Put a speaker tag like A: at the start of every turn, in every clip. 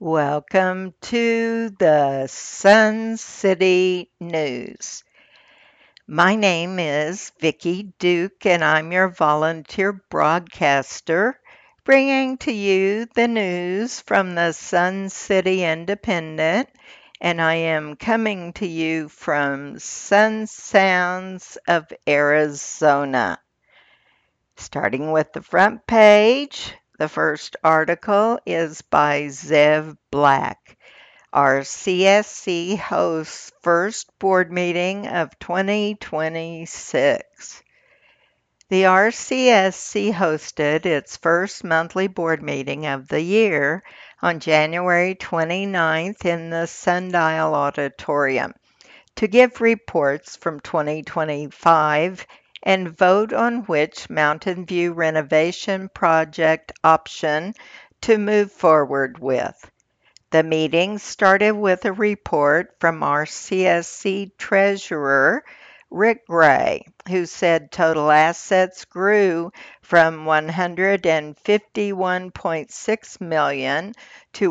A: Welcome to the Sun City News. My name is Vicki Duke, and I'm your volunteer broadcaster, bringing to you the news from the Sun City Independent, and I am coming to you from Sun Sounds of Arizona. Starting with the front page, the first article is by Zev Black. Our CSC hosts first board meeting of 2026. The RCSC hosted its first monthly board meeting of the year on January 29th in the Sundial Auditorium to give reports from 2025 and vote on which Mountain View renovation project option to move forward with. The meeting started with a report from our CSC treasurer, Rick Gray, who said total assets grew from 151.6 million to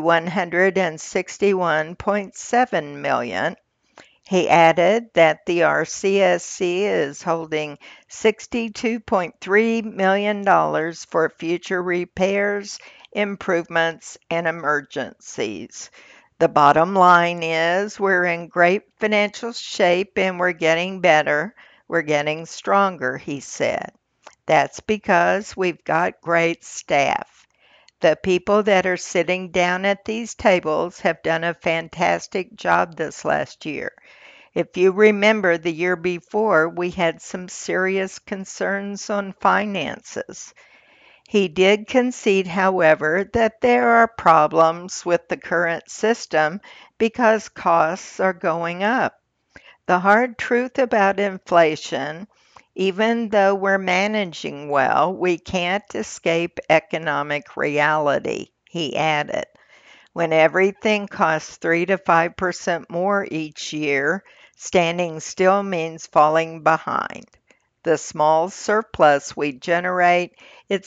A: 161.7 million. He added that the RCSC is holding $62.3 million for future repairs, improvements, and emergencies. The bottom line is we're in great financial shape and we're getting better. We're getting stronger, he said. That's because we've got great staff. The people that are sitting down at these tables have done a fantastic job this last year. If you remember, the year before, we had some serious concerns on finances. He did concede, however, that there are problems with the current system because costs are going up. The hard truth about inflation, even though we're managing well, we can't escape economic reality, he added. When everything costs 3 to 5% more each year, standing still means falling behind. The small surplus we generate, it's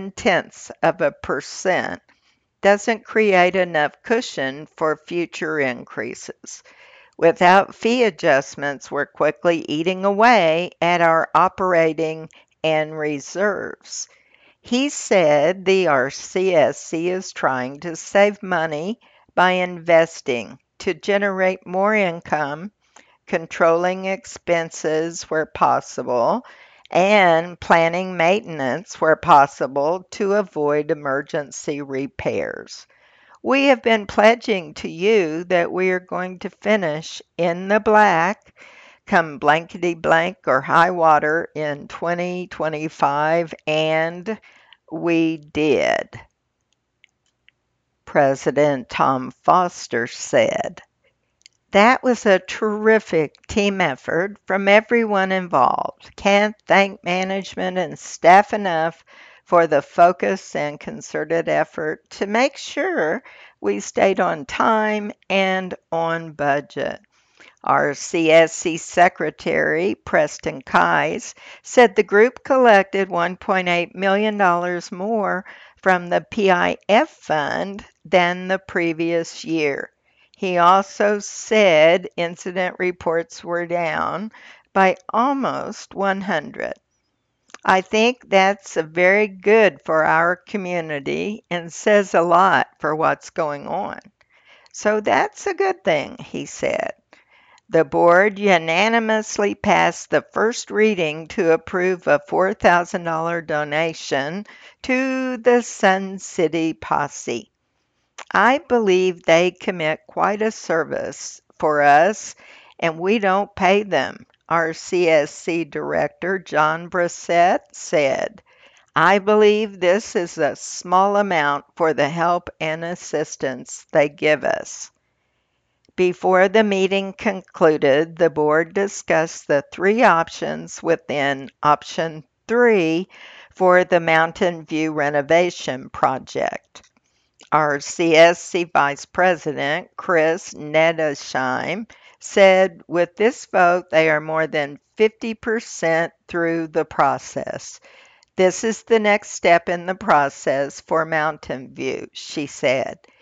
A: 0.7%, doesn't create enough cushion for future increases. Without fee adjustments, we're quickly eating away at our operating and reserves. He said the RCSC is trying to save money by investing to generate more income, controlling expenses where possible, and planning maintenance where possible to avoid emergency repairs. We have been pledging to you that we are going to finish in the black come blankety blank or high water in 2025, and we did, President Tom Foster said. That was a terrific team effort from everyone involved. Can't thank management and staff enough for the focus and concerted effort to make sure we stayed on time and on budget. Our CSC secretary, Preston Keyes, said the group collected $1.8 million more from the PIF fund than the previous year. He also said incident reports were down by almost 100. I think that's very good for our community and says a lot for what's going on. So that's a good thing, he said. The board unanimously passed the first reading to approve a $4,000 donation to the Sun City Posse. I believe they commit quite a service for us, and we don't pay them, our CSC director, John Brissett, said. I believe this is a small amount for the help and assistance they give us. Before the meeting concluded, the board discussed the three options within option 3 for the Mountain View renovation project. Our CSC Vice President, Chris Nedesheim, said with this vote, they are more than 50% through the process. This is the next step in the process for Mountain View, she said.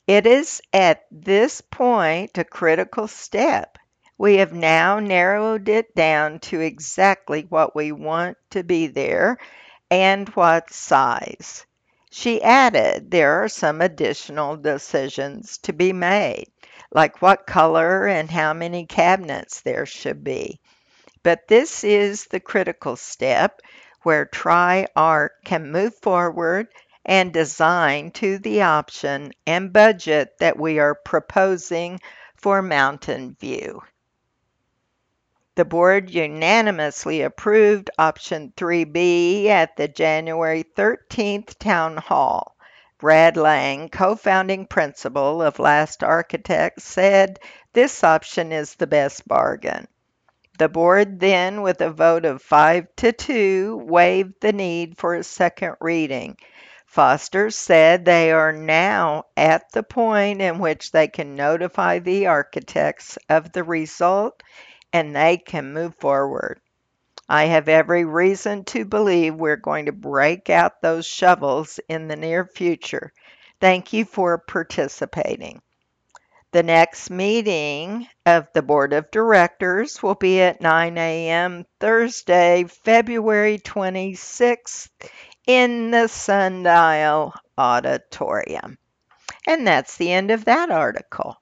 A: It is at this point a critical step. We have now narrowed it down to exactly what we want to be there and what size. She added there are some additional decisions to be made, like what color and how many cabinets there should be. But this is the critical step where TriArc can move forward and design to the option and budget that we are proposing for Mountain View. The board unanimously approved option 3B at the January 13th town hall. Brad Lang, co-founding principal of Last Architects, said this option is the best bargain. The board then, with a vote of 5-2, waived the need for a second reading. Foster said they are now at the point in which they can notify the architects of the result and they can move forward. I have every reason to believe we're going to break out those shovels in the near future. Thank you for participating. The next meeting of the Board of Directors will be at 9 a.m. Thursday, February 26th in the Sundial Auditorium. And that's the end of that article.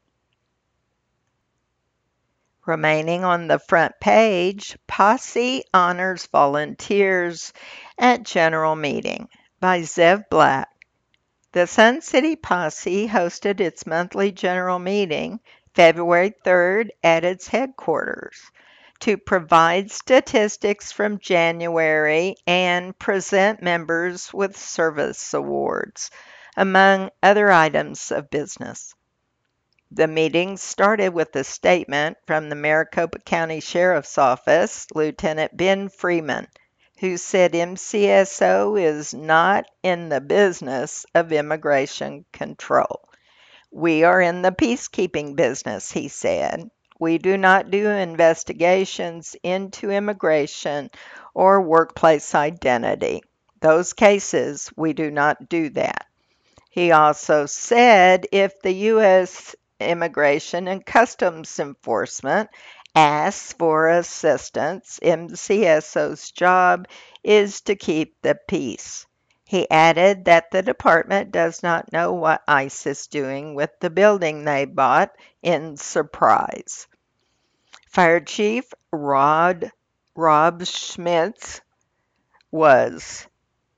A: Remaining on the front page, Posse honors volunteers at general meeting by Zev Black. The Sun City Posse hosted its monthly general meeting February 3rd at its headquarters to provide statistics from January and present members with service awards, among other items of business. The meeting started with a statement from the Maricopa County Sheriff's Office, Lieutenant Ben Freeman, who said MCSO is not in the business of immigration control. We are in the peacekeeping business, he said. We do not do investigations into immigration or workplace identity. Those cases, we do not do that. He also said if the U.S. Immigration and Customs Enforcement asks for assistance, MCSO's job is to keep the peace. He added that the department does not know what ICE is doing with the building they bought in Surprise. Fire Chief Rob Schmitz was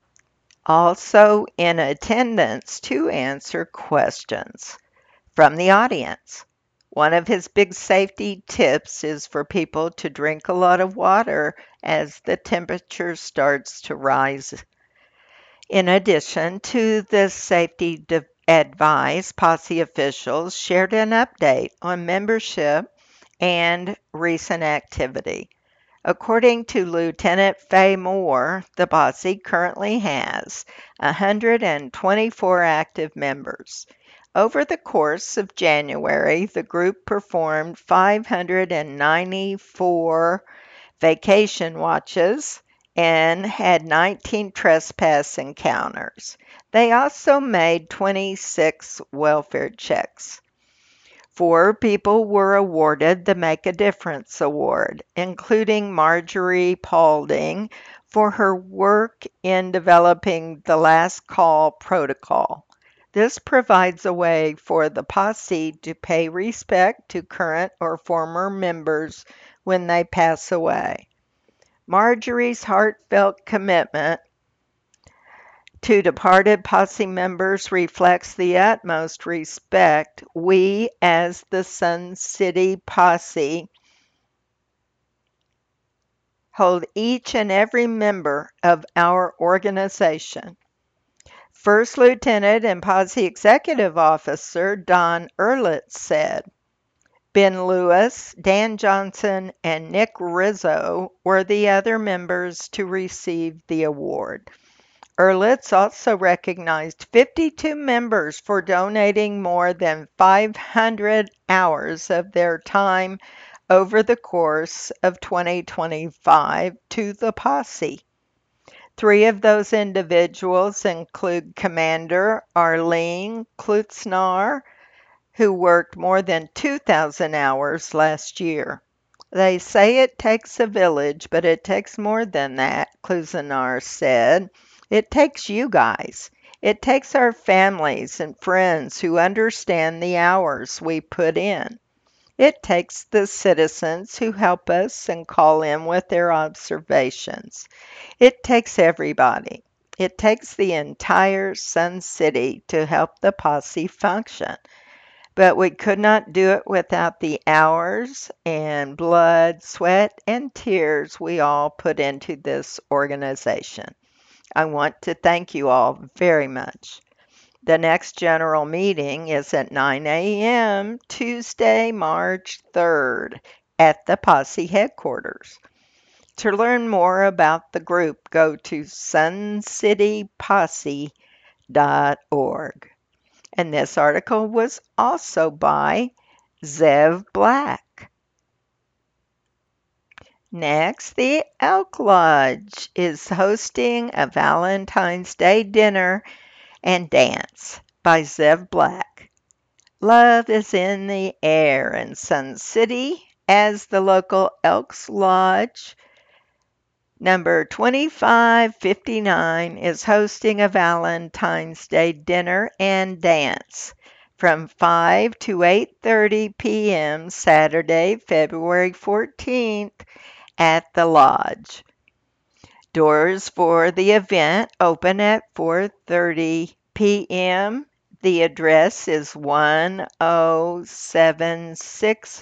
A: also in attendance to answer questions from the audience. One of his big safety tips is for people to drink a lot of water as the temperature starts to rise. In addition to the safety advice, Posse officials shared an update on membership and recent activity. According to Lieutenant Faye Moore, the Posse currently has 124 active members. Over the course of January, the group performed 594 vacation watches and had 19 trespass encounters. They also made 26 welfare checks. 4 people were awarded the Make a Difference Award, including Marjorie Paulding for her work in developing the Last Call protocol. This provides a way for the posse to pay respect to current or former members when they pass away. Marjorie's heartfelt commitment to departed posse members reflects the utmost respect we as the Sun City Posse hold each and every member of our organization. First Lieutenant and Posse Executive Officer Don Ehrlitz said, Ben Lewis, Dan Johnson, and Nick Rizzo were the other members to receive the award. Ehrlitz also recognized 52 members for donating more than 500 hours of their time over the course of 2025 to the posse. 3 of those individuals include Commander Arlene Klutznar who worked more than 2,000 hours last year. They say it takes a village, but it takes more than that, Klusenar said. It takes you guys. It takes our families and friends who understand the hours we put in. It takes the citizens who help us and call in with their observations. It takes everybody. It takes the entire Sun City to help the posse function. But we could not do it without the hours and blood, sweat, and tears we all put into this organization. I want to thank you all very much. The next general meeting is at 9 a.m. Tuesday, March 3rd at the Posse headquarters. To learn more about the group, go to suncityposse.org. And this article was also by Zev Black. Next, the Elk Lodge is hosting a Valentine's Day dinner and dance by Zev Black. Love is in the air in Sun City as the local Elks Lodge number 2559 is hosting a Valentine's Day dinner and dance from 5 to 8:30 p.m. Saturday, February 14th at the lodge. Doors for the event open at 4:30 p.m. The address is 10760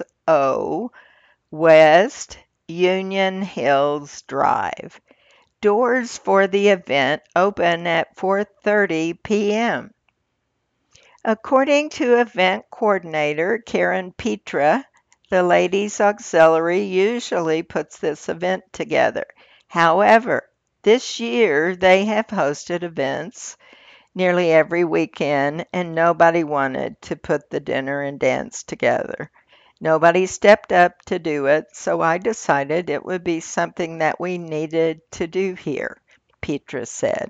A: West Union Hills Drive. Doors for the event open at 4:30 p.m. According to event coordinator Karen Petra, the Ladies Auxiliary usually puts this event together. However, this year they have hosted events nearly every weekend and nobody wanted to put the dinner and dance together. Nobody stepped up to do it, so I decided it would be something that we needed to do here, Petra said.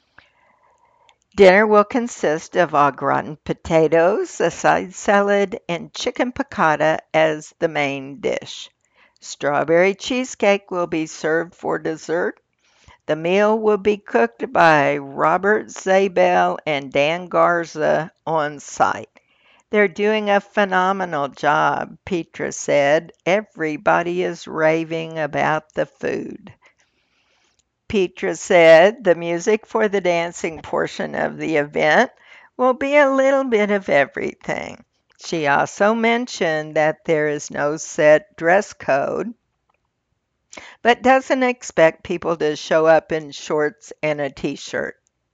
A: Dinner will consist of au gratin potatoes, a side salad, and chicken piccata as the main dish. Strawberry cheesecake will be served for dessert. The meal will be cooked by Robert Zabel and Dan Garza on site. They're doing a phenomenal job, Petra said. Everybody is raving about the food. Petra said the music for the dancing portion of the event will be a little bit of everything. She also mentioned that there is no set dress code, but doesn't expect people to show up in shorts and a t-shirt.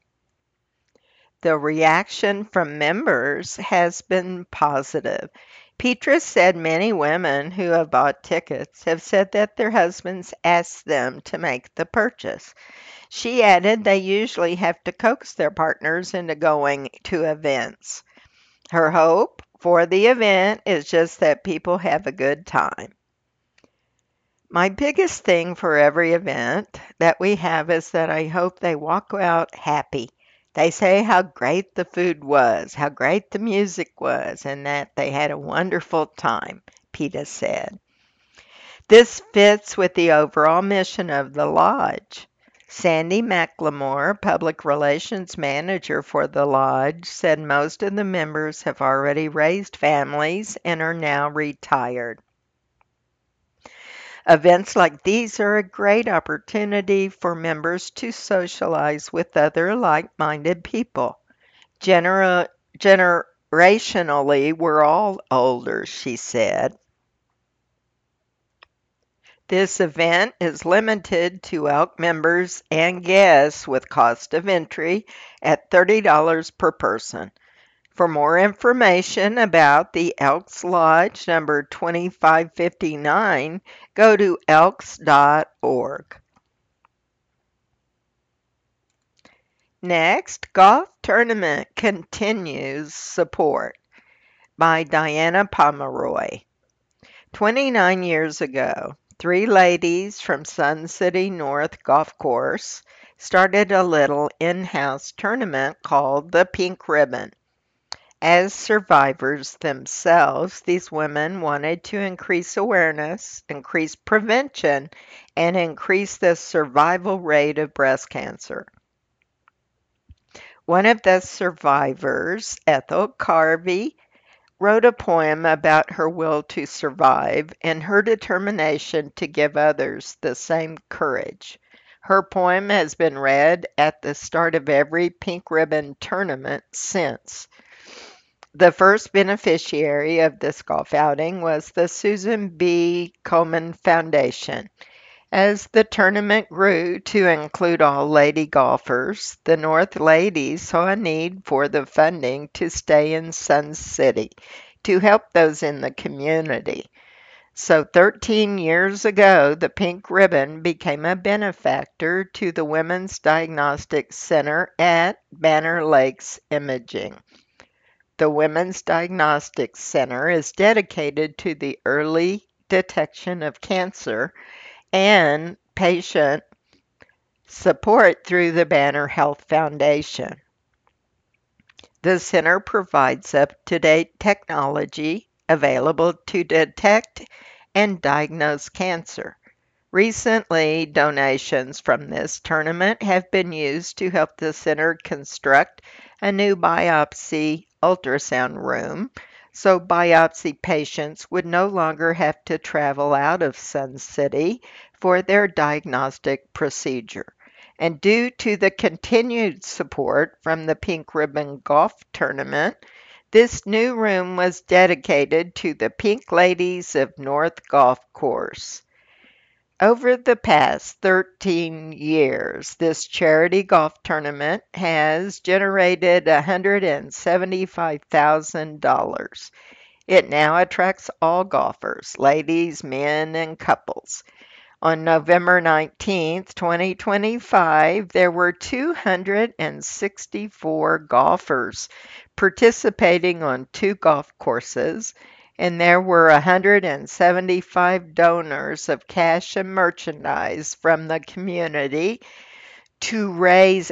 A: The reaction from members has been positive. Petra said many women who have bought tickets have said that their husbands asked them to make the purchase. She added they usually have to coax their partners into going to events. Her hope for the event is just that people have a good time. My biggest thing for every event that we have is that I hope they walk out happy. They say how great the food was, how great the music was, and that they had a wonderful time, Petra said. This fits with the overall mission of the lodge. Sandy McLemore, public relations manager for the lodge, said most of the members have already raised families and are now retired. Events like these are a great opportunity for members to socialize with other like-minded people. Generationally, we're all older, she said. This event is limited to Elk members and guests with cost of entry at $30 per person. For more information about the Elks Lodge number 2559, go to elks.org. Next, golf tournament continues support by Diana Pomeroy. 29 years ago, three ladies from Sun City North Golf Course started a little in-house tournament called the Pink Ribbon. As survivors themselves, these women wanted to increase awareness, increase prevention, and increase the survival rate of breast cancer. One of the survivors, Ethel Carvey, wrote a poem about her will to survive and her determination to give others the same courage. Her poem has been read at the start of every Pink Ribbon tournament since. The first beneficiary of this golf outing was the Susan B. Komen Foundation. As the tournament grew to include all lady golfers, the North Ladies saw a need for the funding to stay in Sun City to help those in the community. So 13 years ago, the Pink Ribbon became a benefactor to the Women's Diagnostic Center at Banner Lakes Imaging. The Women's Diagnostic Center is dedicated to the early detection of cancer and patient support through the Banner Health Foundation. The center provides up-to-date technology available to detect and diagnose cancer. Recently, donations from this tournament have been used to help the center construct a new biopsy ultrasound room, so biopsy patients would no longer have to travel out of Sun City for their diagnostic procedure. And due to the continued support from the Pink Ribbon Golf Tournament, this new room was dedicated to the Pink Ladies of North Golf Course. Over the past 13 years, this charity golf tournament has generated $175,000. It now attracts all golfers, ladies, men, and couples. On November 19th, 2025, there were 264 golfers participating on 2 golf courses, and there were 175 donors of cash and merchandise from the community to raise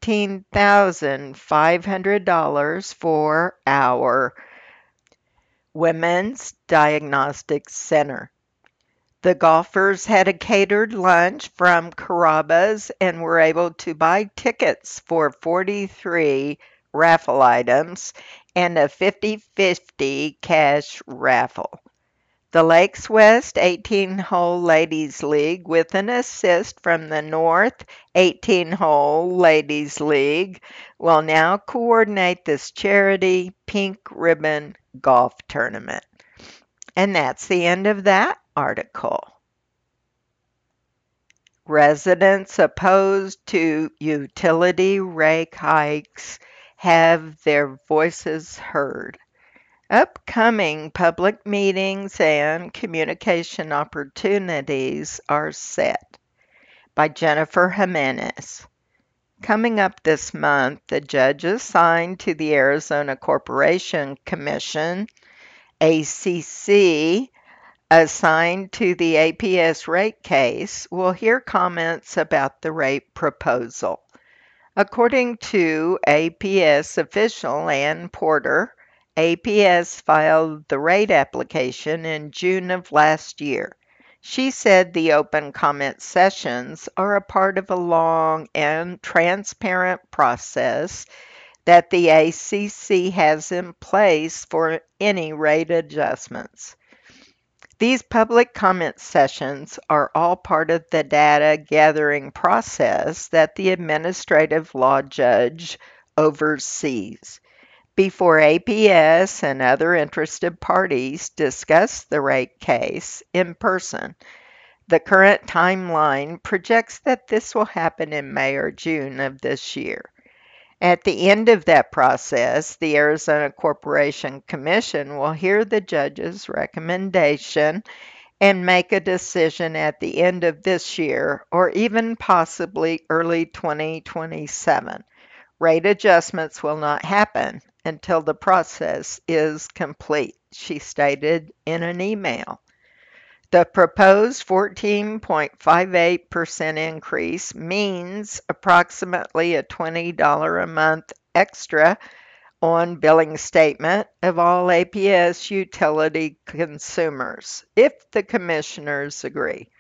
A: $18,500 for our Women's Diagnostic Center. The golfers had a catered lunch from Carrabba's and were able to buy tickets for 43 raffle items and a 50-50 cash raffle. The Lakes West 18-hole Ladies League, with an assist from the North 18-hole Ladies League, will now coordinate this charity Pink Ribbon Golf Tournament. And that's the end of that article. Residents opposed to utility rate hikes have their voices heard. Upcoming public meetings and communication opportunities are set. By Jennifer Jimenez. Coming up this month, the judge assigned to the Arizona Corporation Commission, ACC, assigned to the APS rate case, will hear comments about the rate proposal. According to APS official Ann Porter, APS filed the rate application in June of last year. She said the open comment sessions are a part of a long and transparent process that the ACC has in place for any rate adjustments. These public comment sessions are all part of the data gathering process that the administrative law judge oversees. Before APS and other interested parties discuss the rate case in person, the current timeline projects that this will happen in May or June of this year. At the end of that process, the Arizona Corporation Commission will hear the judge's recommendation and make a decision at the end of this year or even possibly early 2027. Rate adjustments will not happen until the process is complete, she stated in an email. The proposed 14.58% increase means approximately a $20 a month extra on billing statement of all APS utility consumers, if the commissioners agree.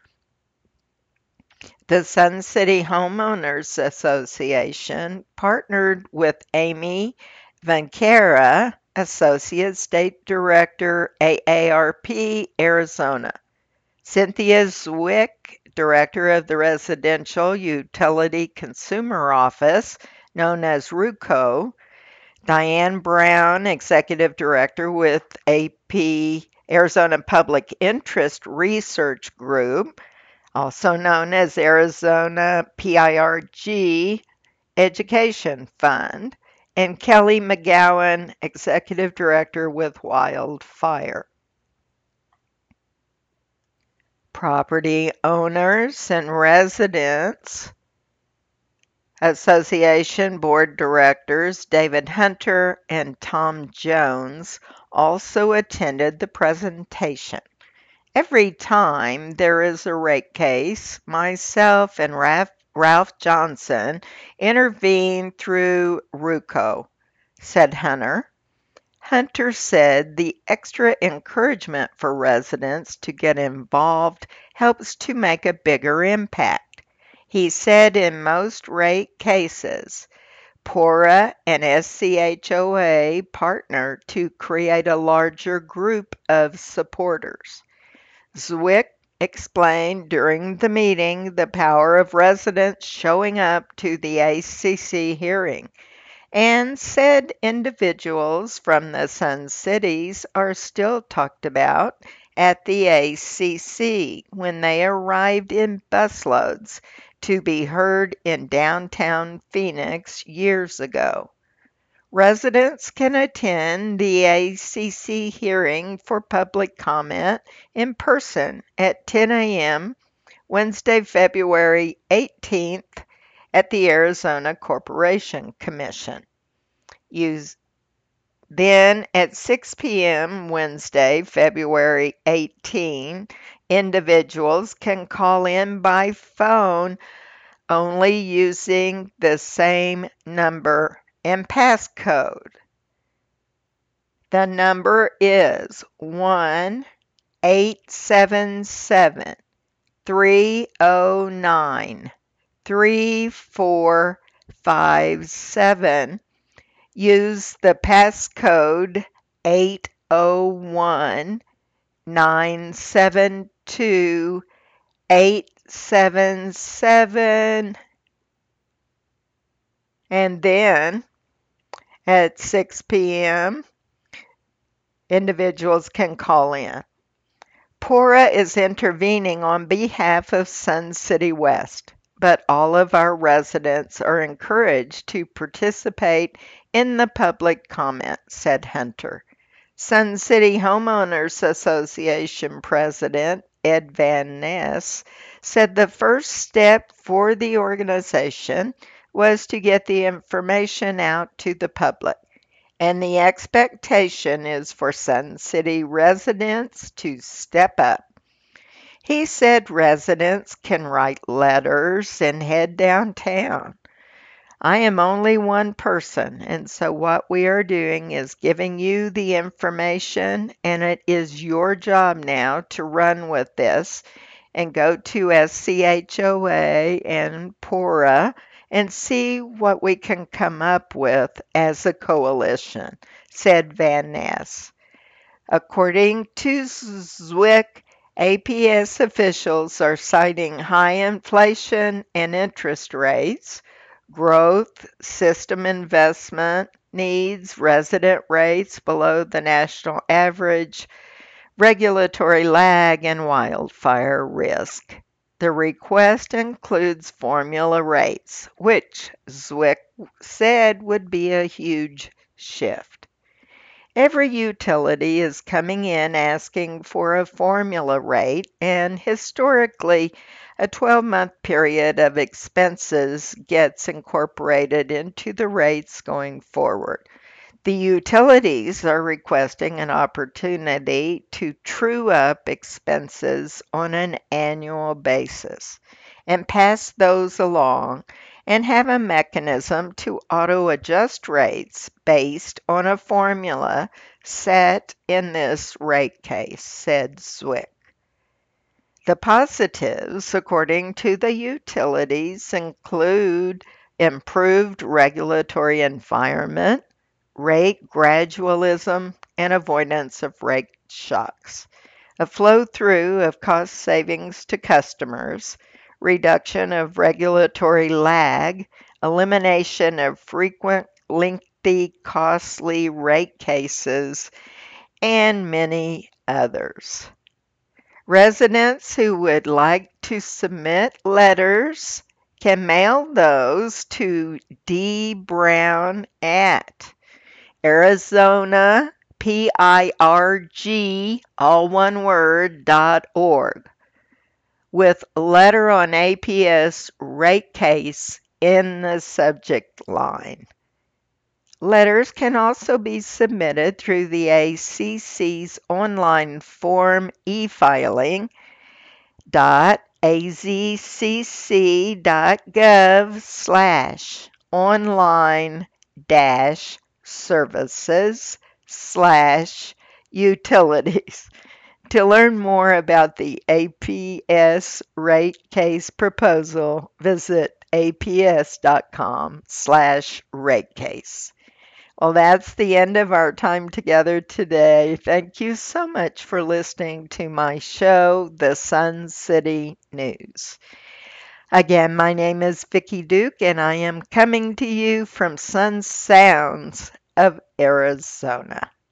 A: The Sun City Homeowners Association partnered with Amy Vankera, Associate State Director, AARP, Arizona, Cynthia Zwick, Director of the Residential Utility Consumer Office, known as RUCO, Diane Brown, Executive Director with AP Arizona Public Interest Research Group, also known as Arizona PIRG Education Fund, and Kelly McGowan, Executive Director with Wildfire. Property owners and residents Association Board Directors David Hunter and Tom Jones also attended the presentation. Every time there is a rate case, myself and Ralph Johnson intervene through RUCO, said Hunter. Hunter said the extra encouragement for residents to get involved helps to make a bigger impact. He said in most rate cases, PORA and SCHOA partner to create a larger group of supporters. Zwick explained during the meeting the power of residents showing up to the ACC hearing and said individuals from the Sun Cities are still talked about at the ACC when they arrived in busloads to be heard in downtown Phoenix years ago. Residents can attend the ACC hearing for public comment in person at 10 a.m. Wednesday, February 18th at the Arizona Corporation Commission. Then at 6 p.m. Wednesday, February 18, individuals can call in by phone only using the same number and passcode. The number is 1-877-309-3457. Use the passcode 801-972-877. And then at 6 p.m., individuals can call in. PORA is intervening on behalf of Sun City West, but all of our residents are encouraged to participate in the public comment, said Hunter. Sun City Homeowners Association President Ed Van Ness said the first step for the organization was to get the information out to the public, and the expectation is for Sun City residents to step up. He said residents can write letters and head downtown. I am only one person, and so what we are doing is giving you the information, and it is your job now to run with this and go to SCHOA and PORA and see what we can come up with as a coalition, said Van Ness. According to Zwick, APS officials are citing high inflation and interest rates, growth, system investment needs, resident rates below the national average, regulatory lag, and wildfire risk. The request includes formula rates, which Zwick said would be a huge shift. Every utility is coming in asking for a formula rate, and historically, a 12-month period of expenses gets incorporated into the rates going forward. The utilities are requesting an opportunity to true up expenses on an annual basis and pass those along and have a mechanism to auto-adjust rates based on a formula set in this rate case, said Zwick. The positives, according to the utilities, include improved regulatory environment, rate gradualism, and avoidance of rate shocks, a flow-through of cost savings to customers, reduction of regulatory lag, elimination of frequent, lengthy, costly rate cases, and many others. Residents who would like to submit letters can mail those to D. Brown at Arizona, PIRG, all one word, .org, with letter on APS rate case in the subject line. Letters can also be submitted through the ACC's online form e-filing .azcc.gov/online dash services slash utilities. To learn more about the APS rate case proposal, visit aps.com/rate case. Well, that's the end of our time together today. Thank you so much for listening to my show, The Sun City News. Again, my name is Vicki Duke, and I am coming to you from Sun Sounds of Arizona.